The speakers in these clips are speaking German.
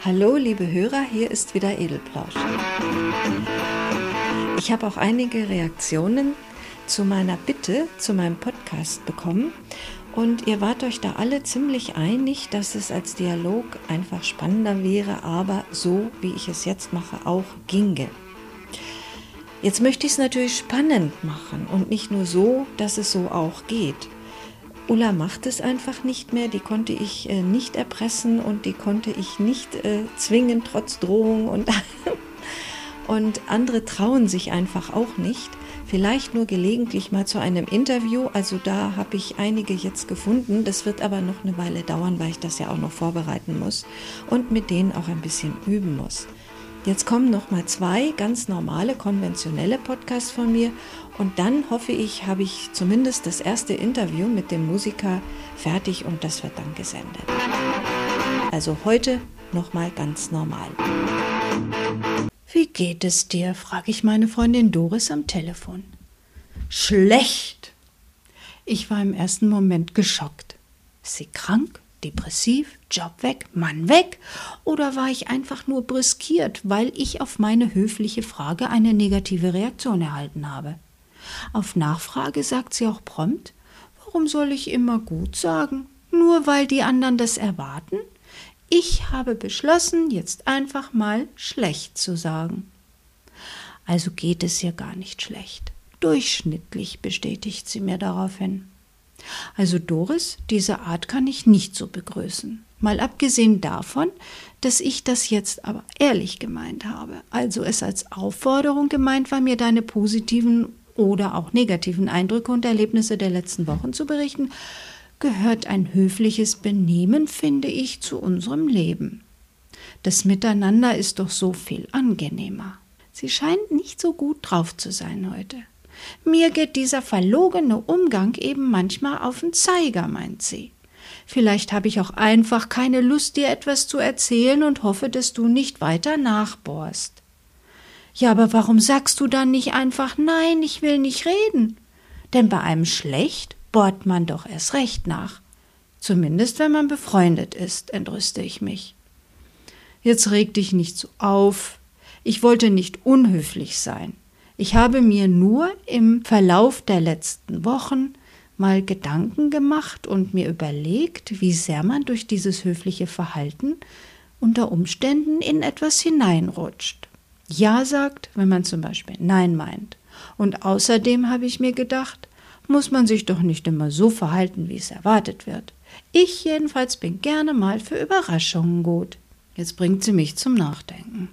Hallo liebe Hörer, hier ist wieder Edelplausch. Ich habe auch einige Reaktionen zu meiner Bitte, zu meinem Podcast bekommen und ihr wart euch da alle ziemlich einig, dass es als Dialog einfach spannender wäre, aber so, wie ich es jetzt mache, auch ginge. Jetzt möchte ich es natürlich spannend machen und nicht nur so, dass es so auch geht. Ulla macht es einfach nicht mehr, die konnte ich nicht erpressen und die konnte ich nicht zwingen, trotz Drohung und andere trauen sich einfach auch nicht. Vielleicht nur gelegentlich mal zu einem Interview, also da habe ich einige jetzt gefunden, das wird aber noch eine Weile dauern, weil ich das ja auch noch vorbereiten muss und mit denen auch ein bisschen üben muss. Jetzt kommen noch mal 2 ganz normale, konventionelle Podcasts von mir und dann hoffe ich, habe ich zumindest das erste Interview mit dem Musiker fertig und das wird dann gesendet. Also heute noch mal ganz normal. Wie geht es dir, frage ich meine Freundin Doris am Telefon. Schlecht. Ich war im ersten Moment geschockt. Ist sie krank? Depressiv, Job weg, Mann weg? Oder war ich einfach nur brüskiert, weil ich auf meine höfliche Frage eine negative Reaktion erhalten habe? Auf Nachfrage sagt sie auch prompt, warum soll ich immer gut sagen? Nur weil die anderen das erwarten? Ich habe beschlossen, jetzt einfach mal schlecht zu sagen. Also geht es ihr gar nicht schlecht. Durchschnittlich, bestätigt sie mir daraufhin. Also Doris, diese Art kann ich nicht so begrüßen. Mal abgesehen davon, dass ich das jetzt aber ehrlich gemeint habe. Also es als Aufforderung gemeint war, mir deine positiven oder auch negativen Eindrücke und Erlebnisse der letzten Wochen zu berichten, gehört ein höfliches Benehmen, finde ich, zu unserem Leben. Das Miteinander ist doch so viel angenehmer. Sie scheint nicht so gut drauf zu sein heute. Mir geht dieser verlogene Umgang eben manchmal auf den Zeiger, meint sie. Vielleicht habe ich auch einfach keine Lust, dir etwas zu erzählen und hoffe, dass du nicht weiter nachbohrst. Ja, aber warum sagst du dann nicht einfach, nein, ich will nicht reden? Denn bei einem schlecht bohrt man doch erst recht nach. Zumindest, wenn man befreundet ist, entrüste ich mich. Jetzt reg dich nicht so auf. Ich wollte nicht unhöflich sein. Ich habe mir nur im Verlauf der letzten Wochen mal Gedanken gemacht und mir überlegt, wie sehr man durch dieses höfliche Verhalten unter Umständen in etwas hineinrutscht. Ja sagt, wenn man zum Beispiel Nein meint. Und außerdem habe ich mir gedacht, muss man sich doch nicht immer so verhalten, wie es erwartet wird. Ich jedenfalls bin gerne mal für Überraschungen gut. Jetzt bringt sie mich zum Nachdenken.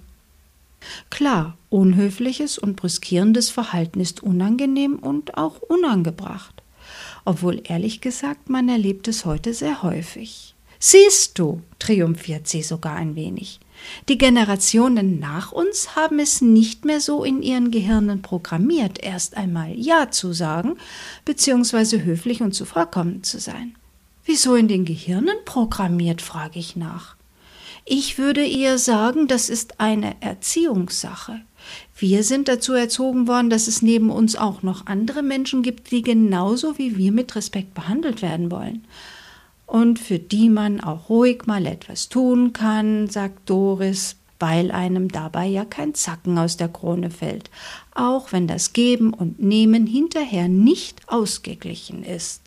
Klar, unhöfliches und brüskierendes Verhalten ist unangenehm und auch unangebracht. Obwohl, ehrlich gesagt, man erlebt es heute sehr häufig. Siehst du, triumphiert sie sogar ein wenig. Die Generationen nach uns haben es nicht mehr so in ihren Gehirnen programmiert, erst einmal Ja zu sagen, beziehungsweise höflich und zuvorkommend zu sein. Wieso in den Gehirnen programmiert, frage ich nach. Ich würde eher sagen, das ist eine Erziehungssache. Wir sind dazu erzogen worden, dass es neben uns auch noch andere Menschen gibt, die genauso wie wir mit Respekt behandelt werden wollen. Und für die man auch ruhig mal etwas tun kann, sagt Doris, weil einem dabei ja kein Zacken aus der Krone fällt, auch wenn das Geben und Nehmen hinterher nicht ausgeglichen ist.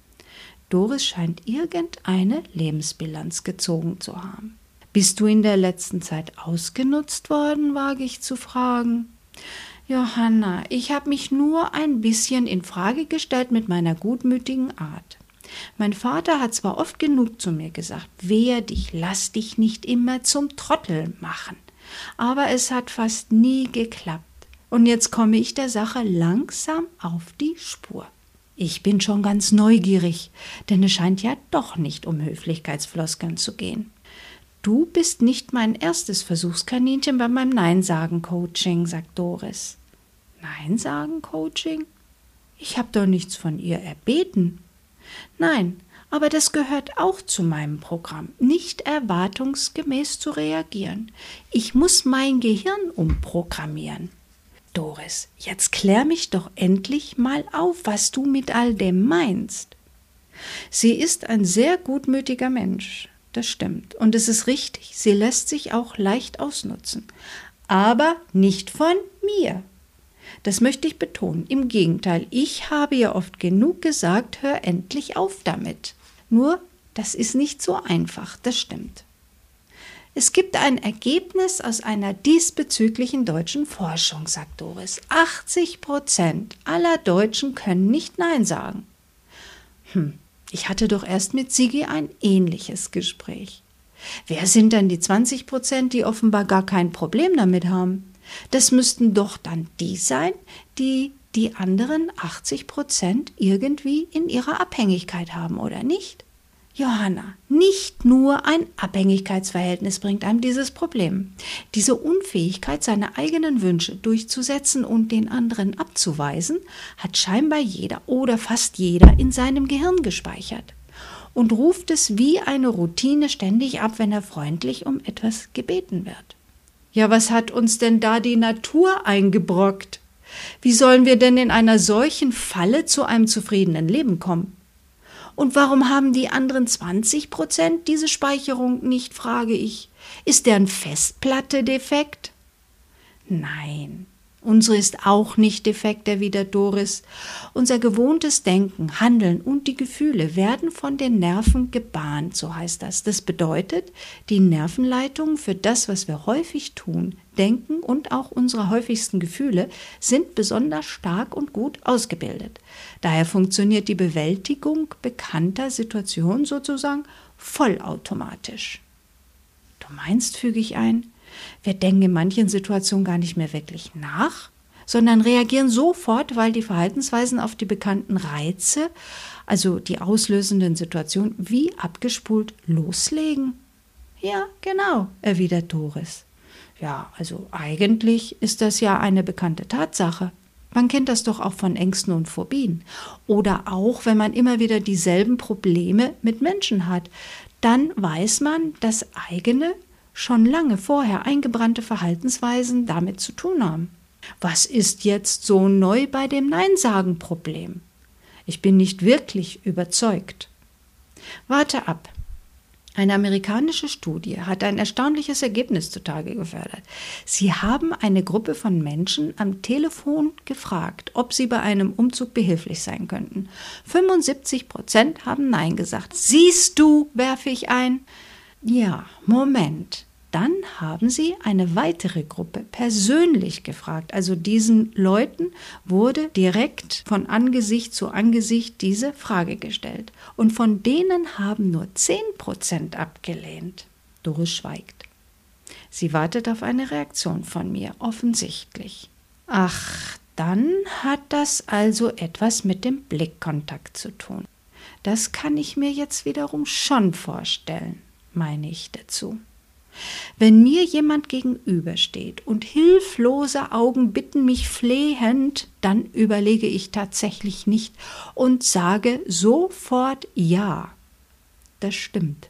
Doris scheint irgendeine Lebensbilanz gezogen zu haben. Bist du in der letzten Zeit ausgenutzt worden, wage ich zu fragen. Johanna, ich habe mich nur ein bisschen in Frage gestellt mit meiner gutmütigen Art. Mein Vater hat zwar oft genug zu mir gesagt, wehr dich, lass dich nicht immer zum Trottel machen. Aber es hat fast nie geklappt. Und jetzt komme ich der Sache langsam auf die Spur. Ich bin schon ganz neugierig, denn es scheint ja doch nicht um Höflichkeitsfloskeln zu gehen. Du bist nicht mein erstes Versuchskaninchen bei meinem Nein-Sagen-Coaching, sagt Doris. Nein-Sagen-Coaching? Ich habe doch nichts von ihr erbeten. Nein, aber das gehört auch zu meinem Programm, nicht erwartungsgemäß zu reagieren. Ich muss mein Gehirn umprogrammieren. Doris, jetzt klär mich doch endlich mal auf, was du mit all dem meinst. Sie ist ein sehr gutmütiger Mensch. das stimmt. Und es ist richtig, sie lässt sich auch leicht ausnutzen. Aber nicht von mir. Das möchte ich betonen. Im Gegenteil, ich habe ihr oft genug gesagt, hör endlich auf damit. Nur, das ist nicht so einfach, das stimmt. Es gibt ein Ergebnis aus einer diesbezüglichen deutschen Forschung, sagt Doris. 80% aller Deutschen können nicht Nein sagen. Ich hatte doch erst mit Sigi ein ähnliches Gespräch. Wer sind denn die 20%, die offenbar gar kein Problem damit haben? Das müssten doch dann die sein, die die anderen 80% irgendwie in ihrer Abhängigkeit haben, oder nicht? Johanna, nicht nur ein Abhängigkeitsverhältnis bringt einem dieses Problem. Diese Unfähigkeit, seine eigenen Wünsche durchzusetzen und den anderen abzuweisen, hat scheinbar jeder oder fast jeder in seinem Gehirn gespeichert und ruft es wie eine Routine ständig ab, wenn er freundlich um etwas gebeten wird. Ja, was hat uns denn da die Natur eingebrockt? Wie sollen wir denn in einer solchen Falle zu einem zufriedenen Leben kommen? Und warum haben die anderen 20% diese Speicherung nicht, frage ich. Ist deren Festplatte defekt? Nein, unsere ist auch nicht defekt, erwidert Doris. Unser gewohntes Denken, Handeln und die Gefühle werden von den Nerven gebahnt, so heißt das. Das bedeutet, die Nervenleitungen für das, was wir häufig tun, denken und auch unsere häufigsten Gefühle sind besonders stark und gut ausgebildet. Daher funktioniert die Bewältigung bekannter Situationen sozusagen vollautomatisch. Du meinst, füge ich ein, wir denken in manchen Situationen gar nicht mehr wirklich nach, sondern reagieren sofort, weil die Verhaltensweisen auf die bekannten Reize, also die auslösenden Situationen, wie abgespult loslegen? Ja, genau, erwidert Doris. Ja, also eigentlich ist das ja eine bekannte Tatsache. Man kennt das doch auch von Ängsten und Phobien. Oder auch, wenn man immer wieder dieselben Probleme mit Menschen hat. Dann weiß man, dass eigene, schon lange vorher eingebrannte Verhaltensweisen damit zu tun haben. Was ist jetzt so neu bei dem Nein-Sagen-Problem? Ich bin nicht wirklich überzeugt. Warte ab. Eine amerikanische Studie hat ein erstaunliches Ergebnis zutage gefördert. Sie haben eine Gruppe von Menschen am Telefon gefragt, ob sie bei einem Umzug behilflich sein könnten. 75% haben Nein gesagt. Siehst du, werfe ich ein. Ja, Moment. Dann haben sie eine weitere Gruppe persönlich gefragt. Also diesen Leuten wurde direkt von Angesicht zu Angesicht diese Frage gestellt. Und von denen haben nur 10% abgelehnt. Doris schweigt. Sie wartet auf eine Reaktion von mir, offensichtlich. Ach, dann hat das also etwas mit dem Blickkontakt zu tun. Das kann ich mir jetzt wiederum schon vorstellen, meine ich dazu. Wenn mir jemand gegenübersteht und hilflose Augen bitten mich flehend, dann überlege ich tatsächlich nicht und sage sofort ja. Das stimmt.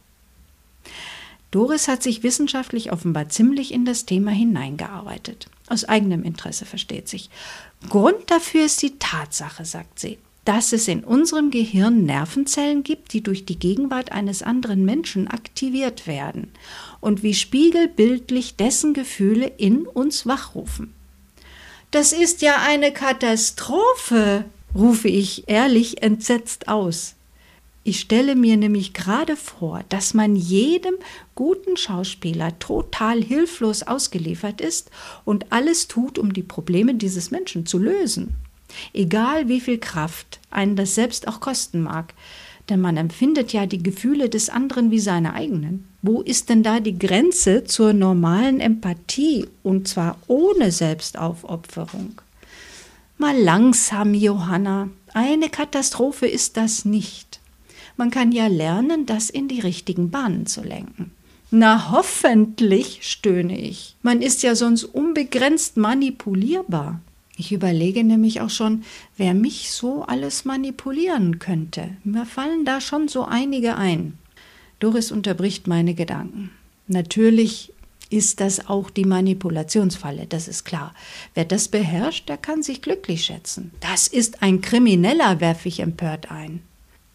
Doris hat sich wissenschaftlich offenbar ziemlich in das Thema hineingearbeitet. Aus eigenem Interesse, versteht sich. Grund dafür ist die Tatsache, sagt sie, dass es in unserem Gehirn Nervenzellen gibt, die durch die Gegenwart eines anderen Menschen aktiviert werden und wie spiegelbildlich dessen Gefühle in uns wachrufen. Das ist ja eine Katastrophe, rufe ich ehrlich entsetzt aus. Ich stelle mir nämlich gerade vor, dass man jedem guten Schauspieler total hilflos ausgeliefert ist und alles tut, um die Probleme dieses Menschen zu lösen. Egal wie viel Kraft einen das selbst auch kosten mag, denn man empfindet ja die Gefühle des anderen wie seine eigenen. Wo ist denn da die Grenze zur normalen Empathie und zwar ohne Selbstaufopferung? Mal langsam, Johanna, eine Katastrophe ist das nicht. Man kann ja lernen, das in die richtigen Bahnen zu lenken. Na hoffentlich, stöhne ich. Man ist ja sonst unbegrenzt manipulierbar. Ich überlege nämlich auch schon, wer mich so alles manipulieren könnte. Mir fallen da schon so einige ein. Doris unterbricht meine Gedanken. Natürlich ist das auch die Manipulationsfalle, das ist klar. Wer das beherrscht, der kann sich glücklich schätzen. Das ist ein Krimineller, werfe ich empört ein.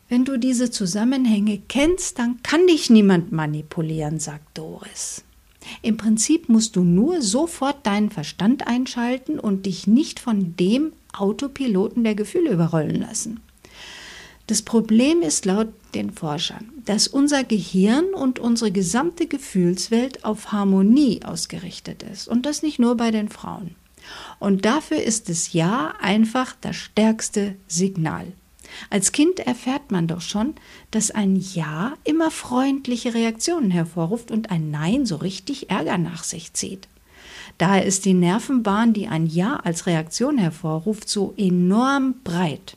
Wenn du diese Zusammenhänge kennst, dann kann dich niemand manipulieren, sagt Doris. Im Prinzip musst du nur sofort deinen Verstand einschalten und dich nicht von dem Autopiloten der Gefühle überrollen lassen. Das Problem ist laut den Forschern, dass unser Gehirn und unsere gesamte Gefühlswelt auf Harmonie ausgerichtet ist. Und das nicht nur bei den Frauen. Und dafür ist das Ja einfach das stärkste Signal. Als Kind erfährt man doch schon, dass ein Ja immer freundliche Reaktionen hervorruft und ein Nein so richtig Ärger nach sich zieht. Daher ist die Nervenbahn, die ein Ja als Reaktion hervorruft, so enorm breit.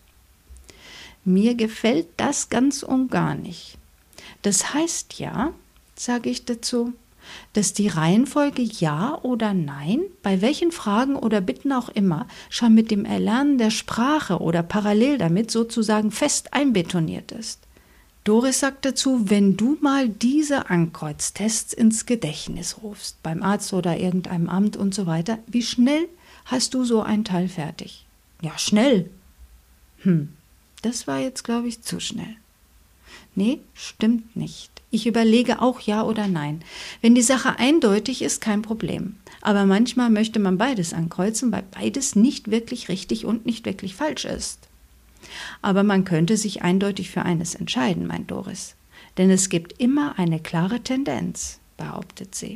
Mir gefällt das ganz und gar nicht. Das heißt ja, sage ich dazu, dass die Reihenfolge Ja oder Nein, bei welchen Fragen oder Bitten auch immer, schon mit dem Erlernen der Sprache oder parallel damit sozusagen fest einbetoniert ist. Doris sagt dazu, wenn du mal diese Ankreuztests ins Gedächtnis rufst, beim Arzt oder irgendeinem Amt und so weiter, wie schnell hast du so ein Teil fertig? Ja, schnell. Das war jetzt, glaube ich, zu schnell. Nee, stimmt nicht. Ich überlege auch Ja oder Nein. Wenn die Sache eindeutig ist, kein Problem. Aber manchmal möchte man beides ankreuzen, weil beides nicht wirklich richtig und nicht wirklich falsch ist. Aber man könnte sich eindeutig für eines entscheiden, meint Doris. Denn es gibt immer eine klare Tendenz, behauptet sie.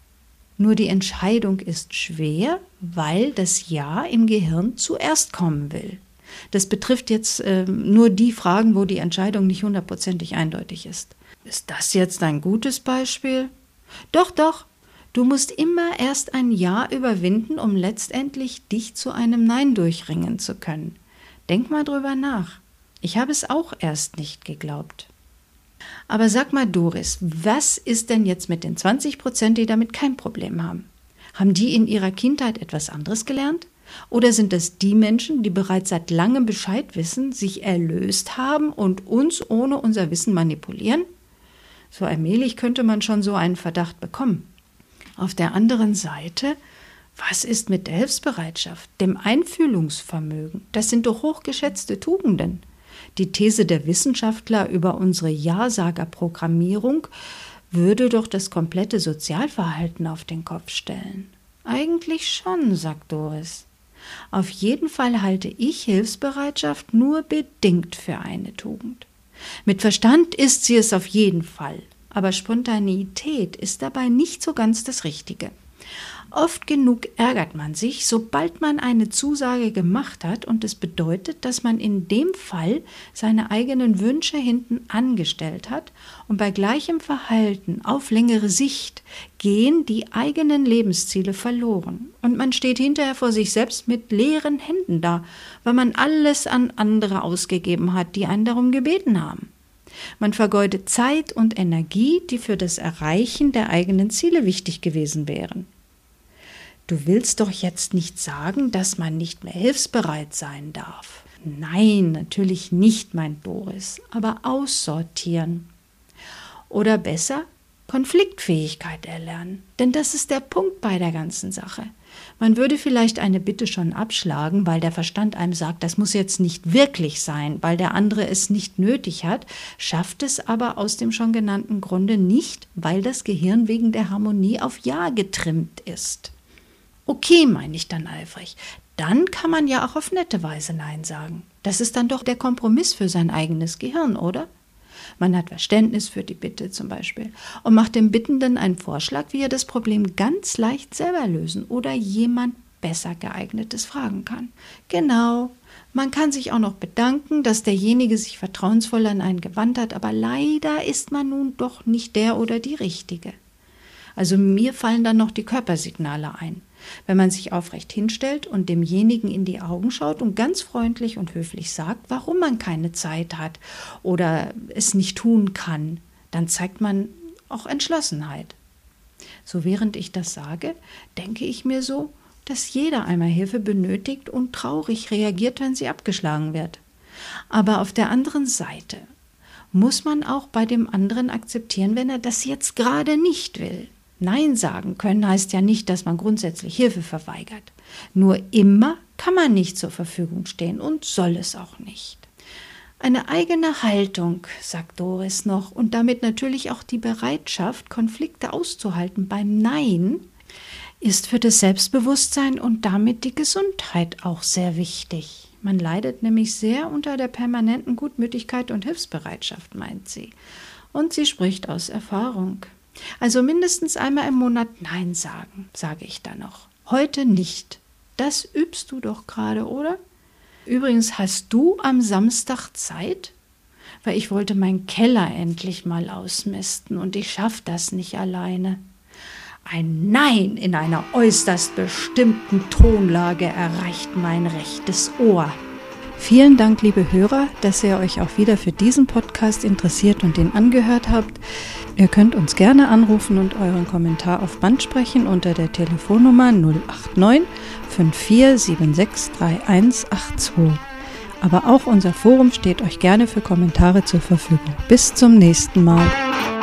Nur die Entscheidung ist schwer, weil das Ja im Gehirn zuerst kommen will. Das betrifft jetzt nur die Fragen, wo die Entscheidung nicht hundertprozentig eindeutig ist. Ist das jetzt ein gutes Beispiel? Doch. Du musst immer erst ein Ja überwinden, um letztendlich dich zu einem Nein durchringen zu können. Denk mal drüber nach. Ich habe es auch erst nicht geglaubt. Aber sag mal, Doris, was ist denn jetzt mit den 20%, die damit kein Problem haben? Haben die in ihrer Kindheit etwas anderes gelernt? Oder sind es die Menschen, die bereits seit langem Bescheid wissen, sich erlöst haben und uns ohne unser Wissen manipulieren? So allmählich könnte man schon so einen Verdacht bekommen. Auf der anderen Seite, was ist mit der Hilfsbereitschaft, dem Einfühlungsvermögen? Das sind doch hochgeschätzte Tugenden. Die These der Wissenschaftler über unsere Ja-Sager-Programmierung würde doch das komplette Sozialverhalten auf den Kopf stellen. Eigentlich schon, sagt Doris. Auf jeden Fall halte ich Hilfsbereitschaft nur bedingt für eine Tugend. Mit Verstand ist sie es auf jeden Fall, aber Spontaneität ist dabei nicht so ganz das Richtige. Oft genug ärgert man sich, sobald man eine Zusage gemacht hat und es bedeutet, dass man in dem Fall seine eigenen Wünsche hinten angestellt hat und bei gleichem Verhalten auf längere Sicht gehen die eigenen Lebensziele verloren und man steht hinterher vor sich selbst mit leeren Händen da, weil man alles an andere ausgegeben hat, die einen darum gebeten haben. Man vergeudet Zeit und Energie, die für das Erreichen der eigenen Ziele wichtig gewesen wären. Du willst doch jetzt nicht sagen, dass man nicht mehr hilfsbereit sein darf. Nein, natürlich nicht, meint Doris, aber aussortieren. Oder besser, Konfliktfähigkeit erlernen. Denn das ist der Punkt bei der ganzen Sache. Man würde vielleicht eine Bitte schon abschlagen, weil der Verstand einem sagt, das muss jetzt nicht wirklich sein, weil der andere es nicht nötig hat, schafft es aber aus dem schon genannten Grunde nicht, weil das Gehirn wegen der Harmonie auf Ja getrimmt ist. Okay, meine ich dann eifrig. Dann kann man ja auch auf nette Weise Nein sagen. Das ist dann doch der Kompromiss für sein eigenes Gehirn, oder? Man hat Verständnis für die Bitte zum Beispiel und macht dem Bittenden einen Vorschlag, wie er das Problem ganz leicht selber lösen oder jemand besser geeignetes fragen kann. Genau, man kann sich auch noch bedanken, dass derjenige sich vertrauensvoll an einen gewandt hat, aber leider ist man nun doch nicht der oder die Richtige. Also mir fallen dann noch die Körpersignale ein. Wenn man sich aufrecht hinstellt und demjenigen in die Augen schaut und ganz freundlich und höflich sagt, warum man keine Zeit hat oder es nicht tun kann, dann zeigt man auch Entschlossenheit. So während ich das sage, denke ich mir so, dass jeder einmal Hilfe benötigt und traurig reagiert, wenn sie abgeschlagen wird. Aber auf der anderen Seite muss man auch bei dem anderen akzeptieren, wenn er das jetzt gerade nicht will. Nein sagen können heißt ja nicht, dass man grundsätzlich Hilfe verweigert. Nur immer kann man nicht zur Verfügung stehen und soll es auch nicht. Eine eigene Haltung, sagt Doris noch, und damit natürlich auch die Bereitschaft, Konflikte auszuhalten beim Nein, ist für das Selbstbewusstsein und damit die Gesundheit auch sehr wichtig. Man leidet nämlich sehr unter der permanenten Gutmütigkeit und Hilfsbereitschaft, meint sie. Und sie spricht aus Erfahrung. Also mindestens einmal im Monat Nein sagen, sage ich da noch. Heute nicht. Das übst du doch gerade, oder? Übrigens, hast du am Samstag Zeit? Weil ich wollte meinen Keller endlich mal ausmisten und ich schaffe das nicht alleine. Ein Nein in einer äußerst bestimmten Tonlage erreicht mein rechtes Ohr. Vielen Dank, liebe Hörer, dass ihr euch auch wieder für diesen Podcast interessiert und den angehört habt. Ihr könnt uns gerne anrufen und euren Kommentar auf Band sprechen unter der Telefonnummer 089 5476 3182. Aber auch unser Forum steht euch gerne für Kommentare zur Verfügung. Bis zum nächsten Mal.